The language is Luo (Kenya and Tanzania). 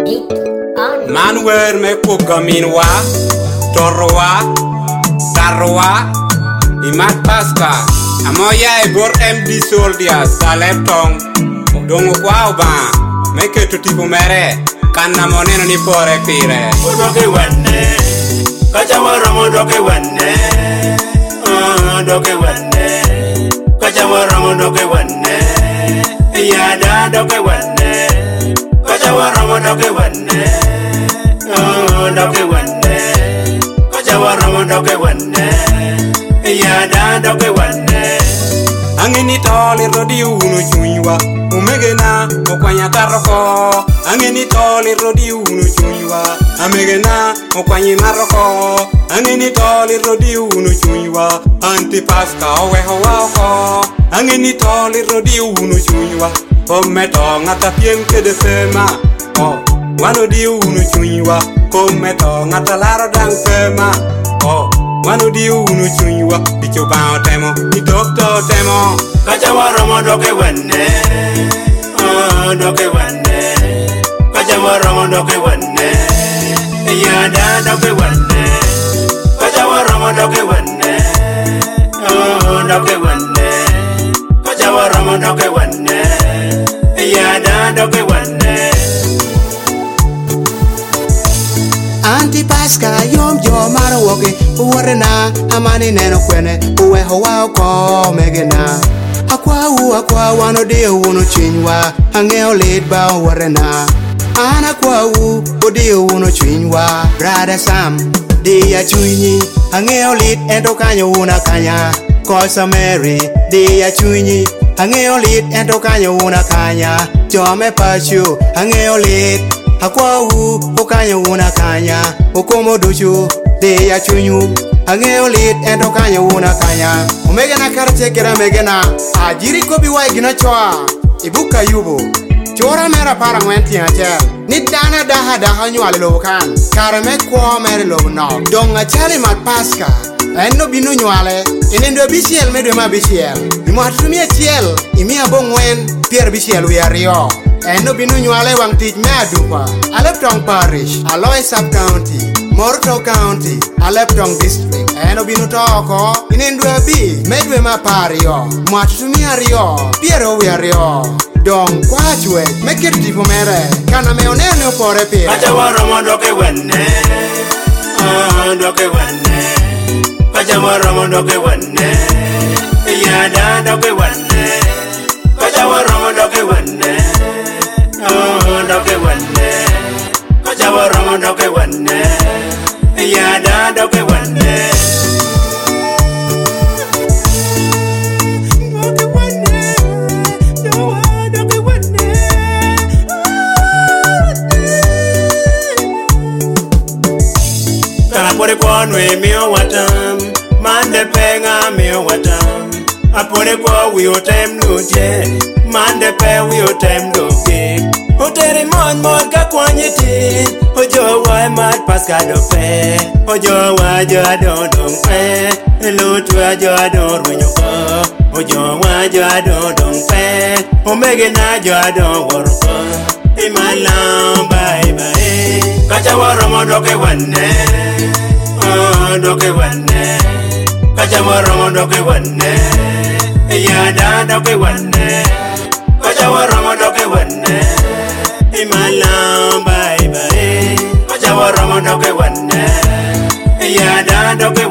Manuel me kugaminwa, torwa, tarwa, imat paska. Amoya e bor MD soldiers saleptong. Dongo kwa uba, meke tutipo mere. Kana moneno ni pore pire. Doke wane, kacha waramo doke wane. Doke wane, kacha waramo doke wane. Yada doke wane, kacha waramo doke wane. Doke wane, kacha waramo doke wane. Yada doke wane. Angini toli rodi unu chunywa, umegena okwanya karoko. Angini toli rodi unu chunywa, amegena okwanyi maroko. Angini toli rodi unu chunywa, antipaska oweho wako. Angini toli rodi unu chunywa, kometo ngata piem kede fema. Wano di unu chunywa, kometo ngata laro dang fema. Wano di unu chunywa, picho bao temo, itokto temo. Kacha waramo doke wane, doke wane. Kacha waramo doke wane, yada doke wane. Kacha waramo doke wane, doke wane. Kacha waramo doke wane, yada doke wane. Antipaska yom maro woke uwarena amani neno kwene uweho wao ko megena akwa wano dio uno chinywa angeo lit ba uwarena ana kwa odio uno chinywa brother Sam dia chunyi angeo lit ento kanyo una kanya kosa Mary dia chunyi angeo lit ento kanyo una kanya jome pachu angeo lit akwa okanyo una kanya okomo duchu de ya chunyu angeo lit ento kanyo una kanya omegena karche kera megena ajiri ko biwa gina choa ibuka yubo chora mera para ngwenti aja ni dana daha nywale lo kan karame ko mere lo no donga chali mat paska enno binu nywale inendo bisiel medwe ma bisiel imo atumie chiel imia bongwen pier bisiel wi ario eno binu nywale wang tich me adupa Aleptong Parish, Aloy Sub-County, Morto County, Aleptong District eno binu toko inendwe bi medwe ma pario mwatutumia rio piero wi ario dong kwachwe mekir tipo mere kana me onene opore pire Kacha waramo doke wane, doke wane. Kacha waramo doke wane, yada doke wane. Kacha waramo doke wane, doke wane. Kacha waramo doke wane, yada doke wane. Apore kwa nwe miyo watam, mande penga miyo watam. Apore kwa wiyo tem nutie, mande pe wiyo tem nukie. Oteri mon ka kwanyiti, ojo wa mat paska do pe. Ojo wa jo adon dong pe, elutu ajo adon rwenyo ko. Ojo wa jo adon dong pe, omege na jo adon worko. Imalam bye bye, kacha waramo doke wane. Doke wane, kacha waramo doke wane. Yada doke wane, kacha waramo doke wane. Imalam bye bye, kacha waramo doke wane. Yada doke